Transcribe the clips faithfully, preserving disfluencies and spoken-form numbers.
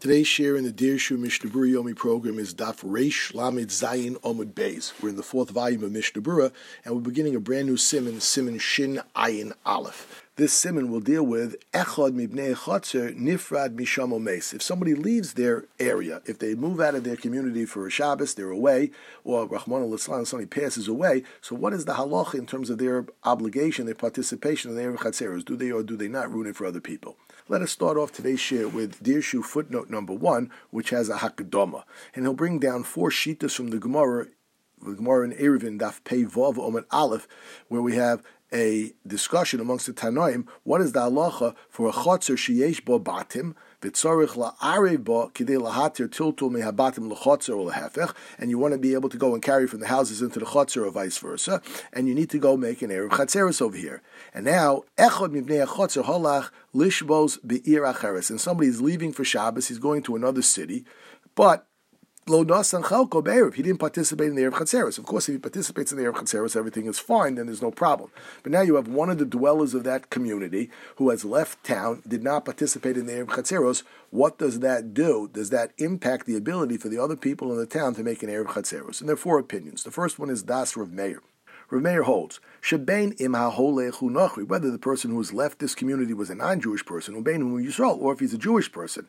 Today's share in the Dirshu Mishnah Berurah Yomi program is Daf Reish Lamed Zayin Omud Beis. We're in the fourth volume of Mishnah Berurah, and we're beginning a brand new siman, siman Shin Ayin Aleph. This siman will deal with Echad Mibnei Chotzer Nifrad Misham Omeis. If somebody leaves their area, if they move out of their community for a Shabbos, they're away, or Rahman al-Islam, somebody passes away, so what is the halacha in terms of their obligation, their participation in the Erev Chatzeros? Do they or do they not ruin it for other people? Let us start off today's share with Dirshu footnote number one, which has a hakadama, and he'll bring down four shitas from the Gemara, the Gemara in Eruvin Daf Pei Vav Omid Aleph, where we have a discussion amongst the Tanoim. What is the halacha for a chotzer sheyesh bo batim v'tzorich la'arev bo kidei lahatir tiltul mehabatim l'chotzer or lehefech, and you want to be able to go and carry from the houses into the chotzer or vice versa, and you need to go make an erev chatzeros over here. And now echad mibnei chotzer halach lishbos be'ir acheres, and somebody's leaving for Shabbos, he's going to another city, but Lo nasan chalko be'erev, he didn't participate in the Erev Chatzeros. Of course, if he participates in the Erev Chatzeros, everything is fine, then there's no problem. But now you have one of the dwellers of that community who has left town, did not participate in the Erev Chatzeros. What does that do? Does that impact the ability for the other people in the town to make an Erev Chatzeros? And there are four opinions. The first one is Das Rav Meir. Rav Meir holds, Shebein im ha'holechu nachri, whether the person who has left this community was a non-Jewish person, Ubein hu Yisrael, or if he's a Jewish person,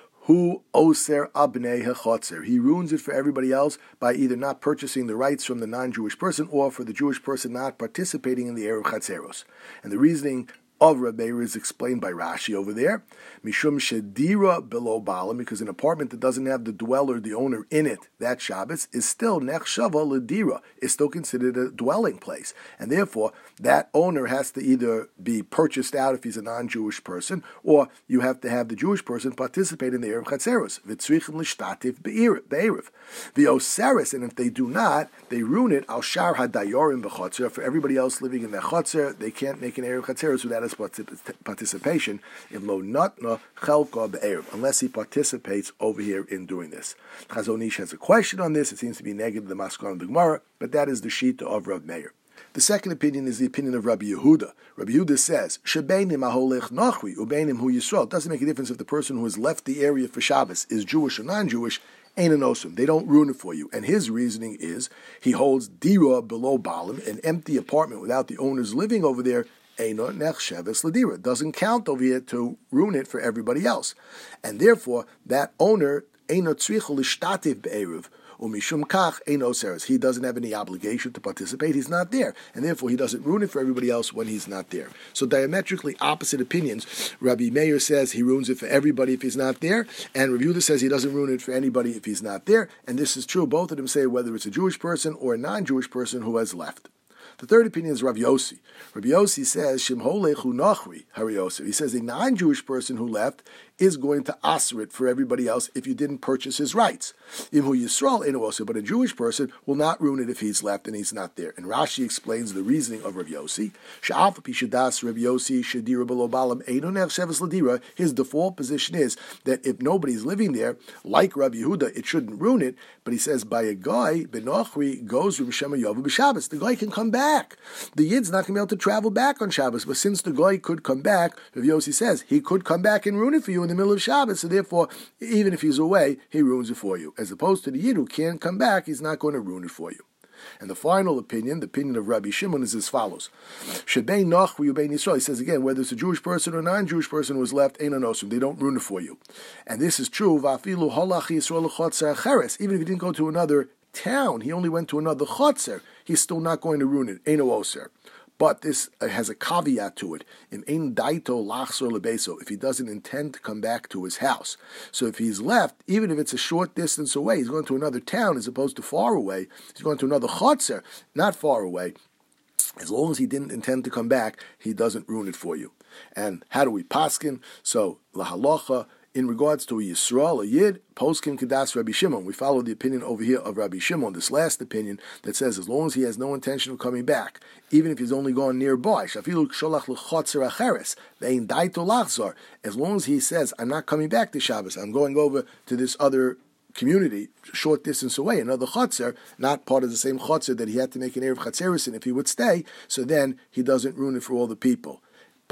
Hu oser abnei hechotzer. He ruins it for everybody else by either not purchasing the rights from the non-Jewish person or for the Jewish person not participating in the Erev Chatzeros. And the reasoning of Rabbi Meir is explained by Rashi over there. Mishum shedira below balam, because an apartment that doesn't have the dweller, the owner in it, that Shabbos, is still nechshava ledira, is still considered a dwelling place. And therefore, that owner has to either be purchased out if he's a non-Jewish person, or you have to have the Jewish person participate in the Erev Chatzeros. V'tzrichim l'shtativ be'erev. V'oseres, and if they do not, they ruin it al shar hadayorim b'chotzer. For everybody else living in that chotzer, they can't make an Erev Chatzeros without his participation in lo natna chelka be'erev, unless he participates over here in doing this. Chazon Ish has a question on this. It seems to be negative the Maskon of the Gemara, but that is the shita of Rav Meir. The second opinion is the opinion of Rabbi Yehuda. Rabbi Yehuda says, Shebeinim aholech nachri, ubeinim hu Yisrael. It doesn't make a difference if the person who has left the area for Shabbos is Jewish or non-Jewish, ain't an osum. They don't ruin it for you. And his reasoning is, he holds dira below balim, an empty apartment without the owners living over there, Eino nechsheves ladira, doesn't count over here to ruin it for everybody else. And therefore, that owner, Eino tzrichel ishtativ be'erev, umishum kach eino seres. He doesn't have any obligation to participate. He's not there. And therefore, he doesn't ruin it for everybody else when he's not there. So diametrically opposite opinions. Rabbi Meir says he ruins it for everybody if he's not there. And Rabbi Yehuda says he doesn't ruin it for anybody if he's not there. And this is true. Both of them say whether it's a Jewish person or a non-Jewish person who has left. The third opinion is Rav Yossi. Rav Yossi says, Shemholechu nachri Hari Yosef. He says a non-Jewish person who left is going to asr it for everybody else if you didn't purchase his rights. Imhu Yisrael eno also, but a Jewish person will not ruin it if he's left and he's not there. And Rashi explains the reasoning of Rav Yossi. Sha'af pishadas Rav Yossi shadira below balam eino nechsheves ladira. His default position is that if nobody's living there, like Rav Yehuda, it shouldn't ruin it. But he says by a guy benachri goes Rav Shema Yovu b'Shabbos. The guy can come back. The Yid's not going to be able to travel back on Shabbos, but since the guy could come back, Rav Yossi says he could come back and ruin it for you in the middle of Shabbos, so therefore, even if he's away, he ruins it for you. As opposed to the Yid who can't come back, he's not going to ruin it for you. And the final opinion, the opinion of Rabbi Shimon, is as follows. Shebein nachri ubein Yisrael. He says again, whether it's a Jewish person or a non-Jewish person who was left, ein anosum, they don't ruin it for you. And this is true, va'afilu halach Yisrael l'chotzer acheres. Even if he didn't go to another town, he only went to another chotzer, he's still not going to ruin it. Ein oser. But this has a caveat to it. In ein daito lachzor lebeso, if he doesn't intend to come back to his house. So if he's left, even if it's a short distance away, he's going to another town as opposed to far away, he's going to another chotzer, not far away. As long as he didn't intend to come back, he doesn't ruin it for you. And how do we paskin? So, lahalacha, in regards to a Yisrael, a Yid, poskim kedas Rabbi Shimon. We follow the opinion over here of Rabbi Shimon, this last opinion that says as long as he has no intention of coming back, even if he's only gone nearby, shafilu sholach l'chotzer acheres, ve'in daito lachzor, as long as he says, I'm not coming back to Shabbos, I'm going over to this other community, short distance away, another chotzer, not part of the same chotzer that he had to make an Erev Chatzeros in if he would stay, so then he doesn't ruin it for all the people. But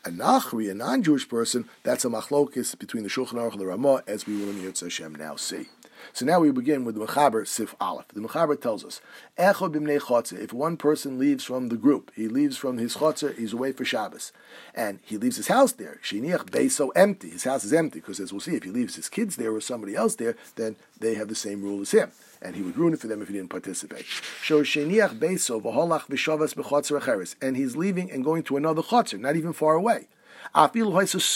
A Nachri, a non-Jewish person, that's a machlokis between the Shulchan Aruch and the Ramah, as we will in Yirtzeh Hashem now see. So now we begin with the Mechaber Sif Aleph. The Mechaber tells us, Echod b'mnei chotzer, if one person leaves from the group, he leaves from his chotzer, he's away for Shabbos, and he leaves his house there, Shiniach beiso empty, his house is empty, because as we'll see, if he leaves his kids there or somebody else there, then they have the same rule as him, and he would ruin it for them if he didn't participate. So Shiniach beiso v'holach v'shavas b'chotzer acheres, and he's leaving and going to another chotzer, not even far away. Even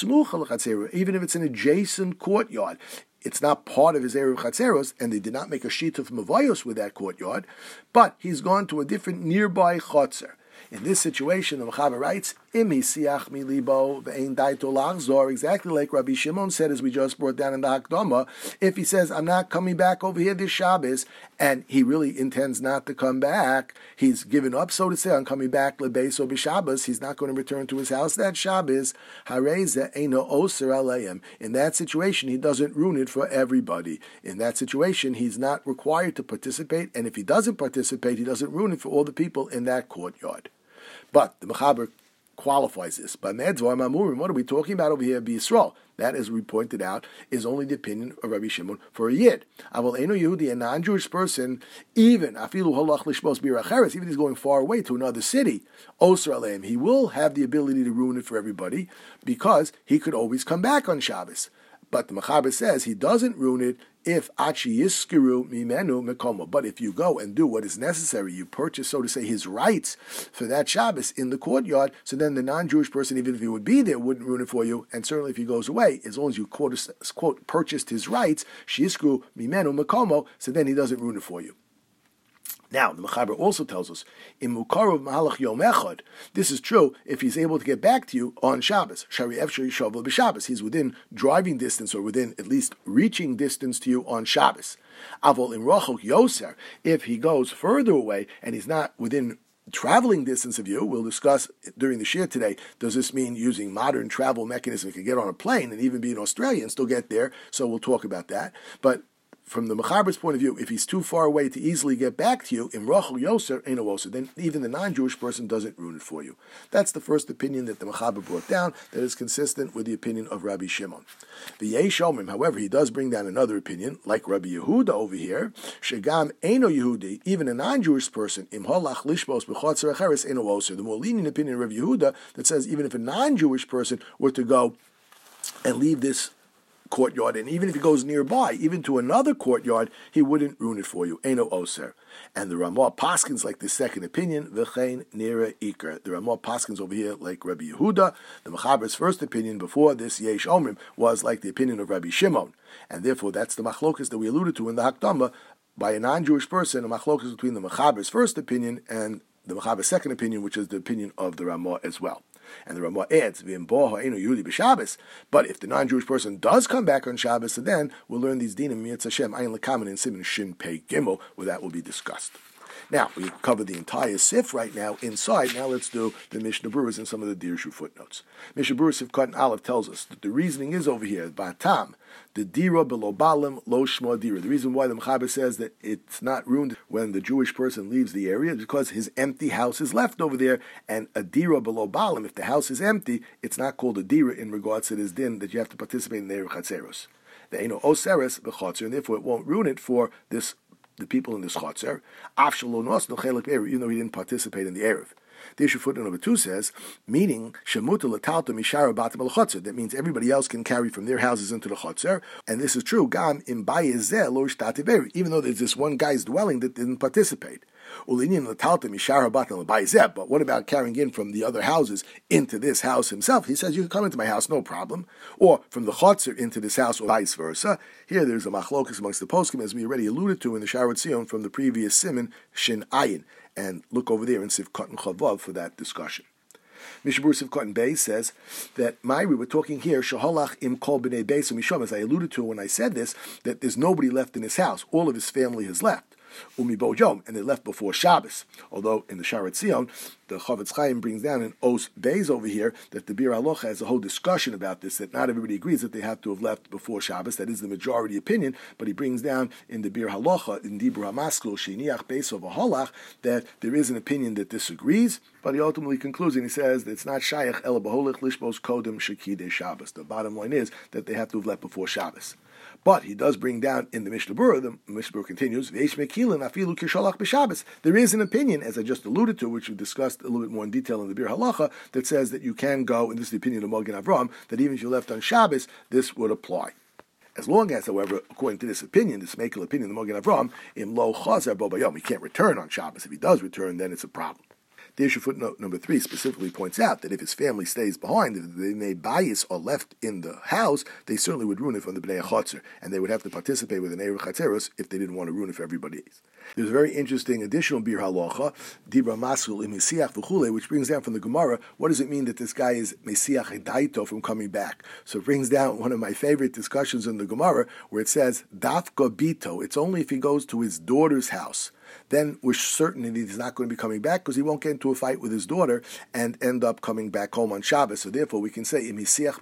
if it's an adjacent courtyard, it's not part of his area of Chatzeros, and they did not make a sheet of Mavayos with that courtyard, but he's gone to a different nearby Chatzer. In this situation, the Mechaber writes, Imi siach mi libo ve'ein daito lachzor, exactly like Rabbi Shimon said, as we just brought down in the Hakdama. If he says, I'm not coming back over here this Shabbos, and he really intends not to come back, he's given up, so to say, on coming back lebeis or b'Shabbos, he's not going to return to his house that Shabbos, hareze eino oser aleim. In that situation, he doesn't ruin it for everybody. In that situation, he's not required to participate, and if he doesn't participate, he doesn't ruin it for all the people in that courtyard. But the Mechaber qualifies this. By Medzvar Mamurim, what are we talking about over here? B'Yisrael. That, as we pointed out, is only the opinion of Rabbi Shimon for a Yid. Aval Eino Yehudi, a non-Jewish person, even afilu holach lishbos biracheres, even if he's going far away to another city, Osra aleim, he will have the ability to ruin it for everybody because he could always come back on Shabbos. But the Mechaber says he doesn't ruin it if achi yiskiru mimenu mekomo. But if you go and do what is necessary, you purchase, so to say, his rights for that Shabbos in the courtyard, so then the non-Jewish person, even if he would be there, wouldn't ruin it for you. And certainly if he goes away, as long as you quote, quote purchased his rights, shiskiru mimenu mekomo, so then he doesn't ruin it for you. Now, the Mechaber also tells us, in Mukarov Mahalach Yom Echad, this is true if he's able to get back to you on Shabbos. Shari Efshari Shavuot b'Shabbos. He's within driving distance or within at least reaching distance to you on Shabbos. Avol in Rochok Yoser, if he goes further away and he's not within traveling distance of you, we'll discuss during the shir today, does this mean using modern travel mechanism? You can get on a plane and even be in Australia and still get there, so we'll talk about that. But from the Mechaber's point of view, if he's too far away to easily get back to you, in Rachel Yoser, Eino Oser, then even the non-Jewish person doesn't ruin it for you. That's the first opinion that the Mechaber brought down that is consistent with the opinion of Rabbi Shimon. The Yesh Omrim, however, he does bring down another opinion, like Rabbi Yehuda over here, Shegam Eino Yehudi, even a non-Jewish person, Im Holach Lishbos B'chotzer Acheres Eino Oser, the more lenient opinion of Rabbi Yehuda that says even if a non-Jewish person were to go and leave this courtyard, and even if he goes nearby, even to another courtyard, he wouldn't ruin it for you. Eino Oser. And the Ramah Paskins like the second opinion, V'chein Nira Iker. The Ramah Paskins over here like Rabbi Yehuda. The Mechaber's first opinion before this Yesh Omrim was like the opinion of Rabbi Shimon. And therefore that's the machlokas that we alluded to in the Hakdama by a non-Jewish person, a machlokas between the Mechaber's first opinion and the Mechaber's second opinion, which is the opinion of the Ramah as well. And the Ramah adds, but if the non-Jewish person does come back on Shabbos, so then we'll learn these dinim Yirtzeh Hashem ayin lekamen in Siman Shin Pei Gimel, where that will be discussed. Now, we covered the entire Sif right now inside. Now let's do the Mishnah Berurahs and some of the Dirshu footnotes. Mishnah Berurah Sif Katan Aleph tells us that the reasoning is over here, Batam, the Dira below Balim, lo Shma Dira. The reason why the Mechaber says that it's not ruined when the Jewish person leaves the area is because his empty house is left over there, and a Dira below Balim, if the house is empty, it's not called a Dira in regards to this din that you have to participate in the Erev Chatzeros. The Eino Oseres b'Chatzer, and therefore it won't ruin it for this the people in this Chatzer, even though he didn't participate in the Erev. The issue footnote number two says, meaning, that means everybody else can carry from their houses into the Chatzer, and this is true, even though there's this one guy's dwelling that didn't participate. But what about carrying in from the other houses into this house himself? He says, you can come into my house, no problem. Or from the Chotzer into this house, or vice versa. Here there's a machlokas amongst the poskim, as we already alluded to in the Shaarei Tzion from the previous Siman, Shin Ayin. And look over there in Sif Katan Chavav for that discussion. Mishnah Berurah Sif Katan Beis says that Myri, we're talking here, Shaholach im kol b'nei beis u'mishom, as I alluded to when I said this, that there's nobody left in his house. All of his family has left. umi bo yom, and they left before Shabbos. Although in the Sharat Zion, the Chavetz Chaim brings down in Os Beis over here that the Bir Halacha has a whole discussion about this, that not everybody agrees that they have to have left before Shabbos. That is the majority opinion, but he brings down in the Bir Halacha, in Dibur HaMaskil, Sheniach Beis of Aholach, that there is an opinion that disagrees, but he ultimately concludes and he says that it's not Shayach El Baholich Lishbos Kodem Shekidei Shabbos. The bottom line is that they have to have left before Shabbos. But he does bring down in the Mishnah Berurah, the Mishnah Berurah continues, there is an opinion, as I just alluded to, which we discussed a little bit more in detail in the Bir Halacha, that says that you can go, and this is the opinion of Magen Avram, that even if you left on Shabbos, this would apply. As long as, however, according to this opinion, this Mekel opinion of Magen Avram, im lo chazer bo bayom, he can't return on Shabbos. If he does return, then it's a problem. The issue footnote number three specifically points out that if his family stays behind, if they made bias or left in the house, they certainly would ruin it from the Bnei Chotzer, and they would have to participate with an Erev Chatzeros if they didn't want to ruin it for everybody else. There's a very interesting additional Bir Halacha, Dibra Masul im Mesiach v'chule, which brings down from the Gemara, what does it mean that this guy is Mesiach Daito from coming back? So it brings down one of my favorite discussions in the Gemara, where it says, Dafka Bito, it's only if he goes to his daughter's house. Then we're certain that he's not going to be coming back because he won't get into a fight with his daughter and end up coming back home on Shabbos. So therefore we can say,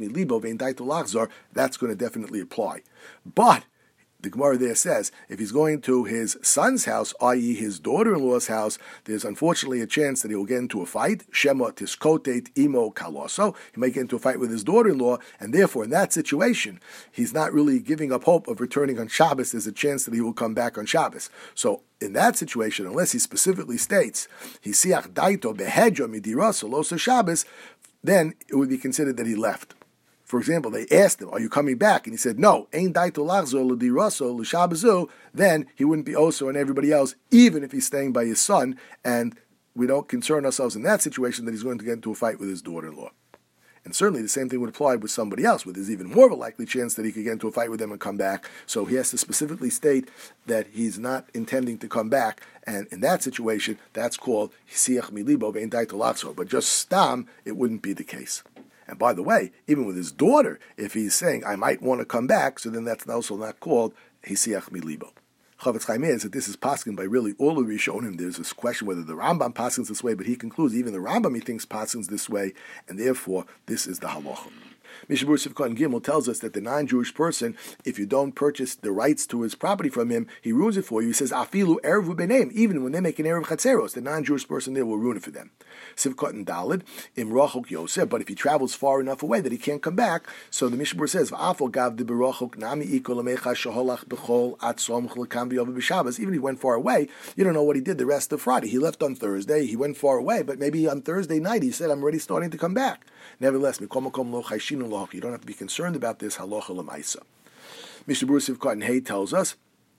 that's going to definitely apply. But the Gemara there says, if he's going to his son's house, that is his daughter-in-law's house, there's unfortunately a chance that he will get into a fight. Shema tiskotet imo kaloso. He might get into a fight with his daughter-in-law, and therefore in that situation, he's not really giving up hope of returning on Shabbos. There's a chance that he will come back on Shabbos. So in that situation, unless he specifically states, Hisiach daito behedra midiraso loso Shabbos, then it would be considered that he left. For example, they asked him, are you coming back? And he said, no, ein daito lachzor l'diraso l'shabbazu, then he wouldn't be oso on everybody else, even if he's staying by his son, and we don't concern ourselves in that situation that he's going to get into a fight with his daughter-in-law. And certainly the same thing would apply with somebody else, where there's even more of a likely chance that he could get into a fight with them and come back. So he has to specifically state that he's not intending to come back, and in that situation, that's called hisiach milibo ve'en daito lachzor. But just stam, it wouldn't be the case. And by the way, even with his daughter, if he's saying, I might want to come back, so then that's also not called hisiach milibo. Chavetz Chaim is that this is paskin by really all the Rishonim. There's this question whether the Rambam paskins this way, but he concludes even the Rambam he thinks paskins this way, and therefore this is the halacha. Mishnah Berurah Sivkot Gimel tells us that the non-Jewish person, if you don't purchase the rights to his property from him, he ruins it for you. He says, Afilu erevu b'neim, even when they make an erev chatzeros, the non-Jewish person there will ruin it for them. Sivkot and Daled, im rachok yosef, but if he travels far enough away that he can't come back, so the Mishnah Berurah says, V'afol gav de berachok nami iko lamecha shaholach b'chol atzom chlekam b'yov b'shabbos. Even if he went far away, you don't know what he did the rest of Friday. He left on Thursday, he went far away, but maybe on Thursday night he said, I'm already starting to come back. Nevertheless, mikol makom lo chayshinu lo, you don't have to be concerned about this halacha l'maisa. Mishnah Berurah Sivkot and Hay tells us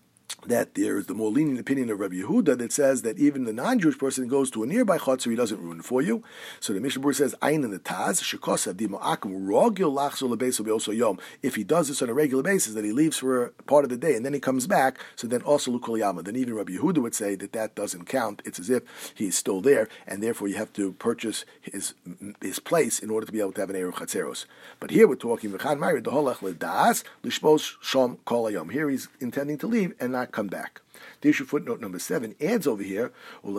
that there is the more lenient opinion of Rabbi Yehuda that says that even the non-Jewish person goes to a nearby chotzer, he doesn't ruin it for you. So the Mishnah Berurah says, Ayin in the Taz, shekosav di ma'akim rogil lachzor lebeso be'oso yom. If he does this on a regular basis, that he leaves for a part of the day and then he comes back, so then also l'kol yama. Then even Rabbi Yehuda would say that that doesn't count. It's as if he's still there, and therefore you have to purchase his his place in order to be able to have an erev chatzeros. But here we're talking v'chan ma'ir deholach ledas lishpos shom kol hayom. Here he's intending to leave and not come back. The issue footnote number seven adds over here,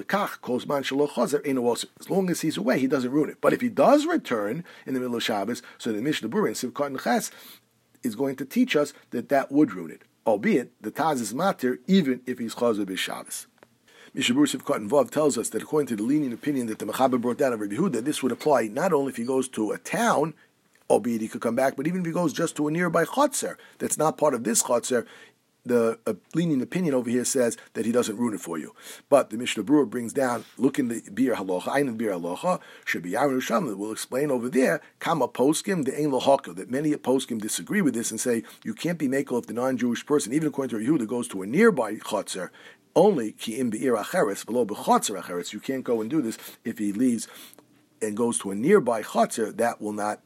as long as he's away, he doesn't ruin it. But if he does return in the middle of Shabbos, so the Mishnah Berurah in Sivkot and Ches is going to teach us that that would ruin it. Albeit, the Taz is matir, even if he's chazer b'Shabbos. Mishnah Berurah Sivkot and Vav tells us that according to the lenient opinion that the Mechaber brought down of Rabbi Yehuda, this would apply not only if he goes to a town, albeit he could come back, but even if he goes just to a nearby chotzer that's not part of this chotzer, the uh, lenient opinion over here says that he doesn't ruin it for you. But the Mishnah Berurah brings down, look in the Bir Halacha, Ein in Bir Halacha, should be Yaron Sham, that will explain over there, Kama Poskim, the Ein Lohaka, that many Poskim disagree with this and say you can't be makel if the non-Jewish person, even according to Yehuda, goes to a nearby chotzer, only ki im be'ir acheres, below b'chotzer acheres. You can't go and do this if he leaves and goes to a nearby chotzer, that will not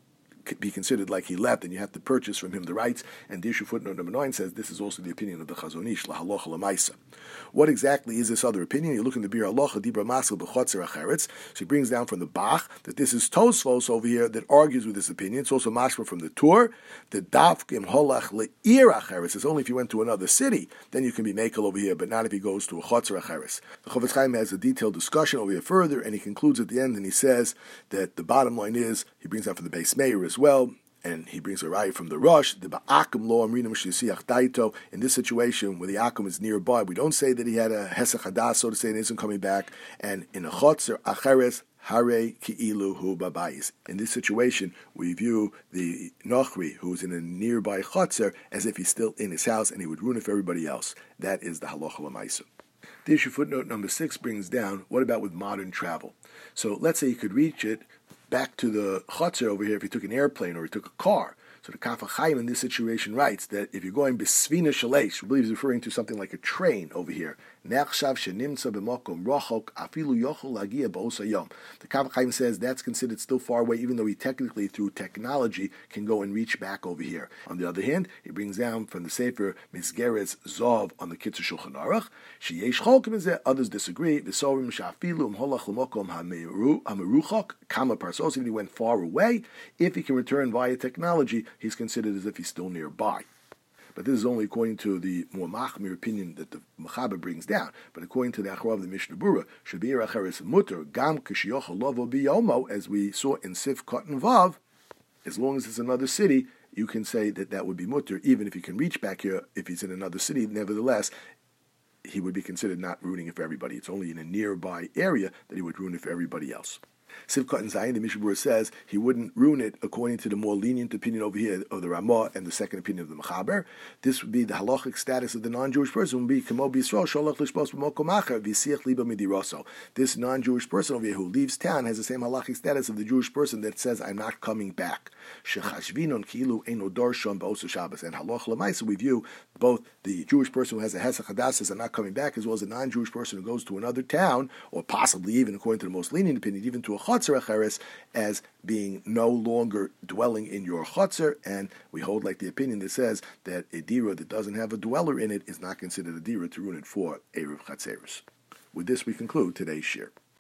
be considered like he left, and you have to purchase from him the rights. And the issue footnote number nine says this is also the opinion of the Chazon Ish, lahalocha lamaisa. What exactly is this other opinion? You look in the Bir Halacha, Dibra Masel B'chotzer Acheretz. So he brings down from the Bach that this is Tosfos over here that argues with this opinion. It's also mashma from the Tur. The Davkim Holach Le'ir Acheretz is only if you went to another city, then you can be Mekel over here, but not if he goes to a Chotzer Acheretz. The Chofetz Chaim has a detailed discussion over here further, and he concludes at the end, and he says that the bottom line is, he brings out from the Beis Meir as well, and he brings a raya from the Rosh, the Ba'akim lo amrina m'shisiach daito. In this situation, where the Akim is nearby, we don't say that he had a Hesach Hadas, so to say, and isn't coming back. And in a Chotzer Acheres, Hare Ki'ilu Hu Babayis. In this situation, we view the Nochri, who's in a nearby Chotzer, as if he's still in his house, and he would ruin it for everybody else. That is the Halacha L'Maisa. The issue footnote number six brings down, what about with modern travel? So let's say you could reach it back to the Chotzer over here if he took an airplane or he took a car. So the Kaf HaChaim in this situation writes that if you're going B'Svina Shalesh, we believe he's referring to something like a train over here. Nechshav shenimtza b'mokom rochok afilu yochol lagia b'osa yom. The Kaf HaChaim says that's considered still far away, even though he technically, through technology, can go and reach back over here. On the other hand, he brings down from the Sefer Misgeres Zov on the Kitzur Shulchan Aruch, sheyesh cholkim is others disagree. V'sorim shafilu mholach l'mokom hameruchok kama parsos. Even he went far away, if he can return via technology, he's considered as if he's still nearby. But this is only according to the more machmir opinion that the Mechaber brings down. But according to the Acharav of the Mishnah Berurah, Shabir Acheres Mutter Gam Kishiyochel Lovo Biyomo, as we saw in Sif Cotton Vav, as long as it's another city, you can say that that would be mutter, even if he can reach back here. If he's in another city, nevertheless, he would be considered not ruining it for everybody. It's only in a nearby area that he would ruin it for everybody else. Sivkot and Zayin, the Mishnah Berurah says he wouldn't ruin it according to the more lenient opinion over here of the Ramah and the second opinion of the Mechaber. This would be the halachic status of the non-Jewish person would be Kamo B'Yisrael Sholach Lishbos B'Mokom Acher V'Siach Liba Midiroso. This non-Jewish person over here who leaves town has the same halachic status of the Jewish person that says, I'm not coming back. Shechashvinon Kilu Eino Dorshon B'Osu Shabbos. And halach l'maisa, we view both the Jewish person who has a Hesach Hadas says, I'm not coming back, as well as a non-Jewish person who goes to another town, or possibly even, according to the most lenient opinion, even to a Chotzer Acheres, as being no longer dwelling in your Chotzer. And we hold like the opinion that says that a dira that doesn't have a dweller in it is not considered a dira to ruin it for Erev Chatzeros. With this, we conclude today's shir.